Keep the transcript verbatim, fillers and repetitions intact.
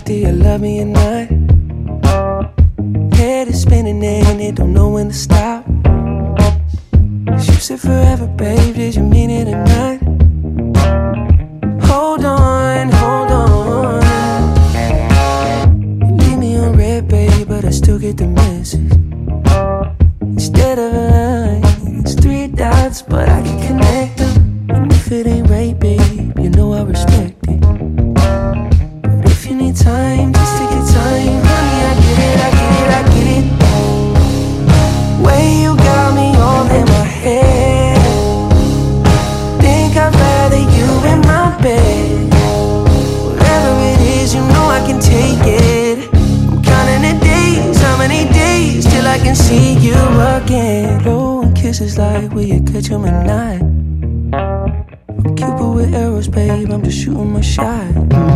do you love me or not? Head is spinning and it don't know when to stop. You said forever, babe, did you mean it or not? Hold on, hold on. You leave me on red, babe, but I still get the message. Instead of a line, it's three dots, but I can connect them. And if it ain't right, babe, you know I respect it. But if you need time, just take your time. Honey, I get it, I get it, I get it. Way you got me all in my head. Think I'd rather you in my bed. Whatever it is, you know I can take it. I'm counting the days, how many days till I can see you again. Blowing kisses like, will you catch 'em or not? I'm Cupid with arrows, babe, I'm just shooting my shot.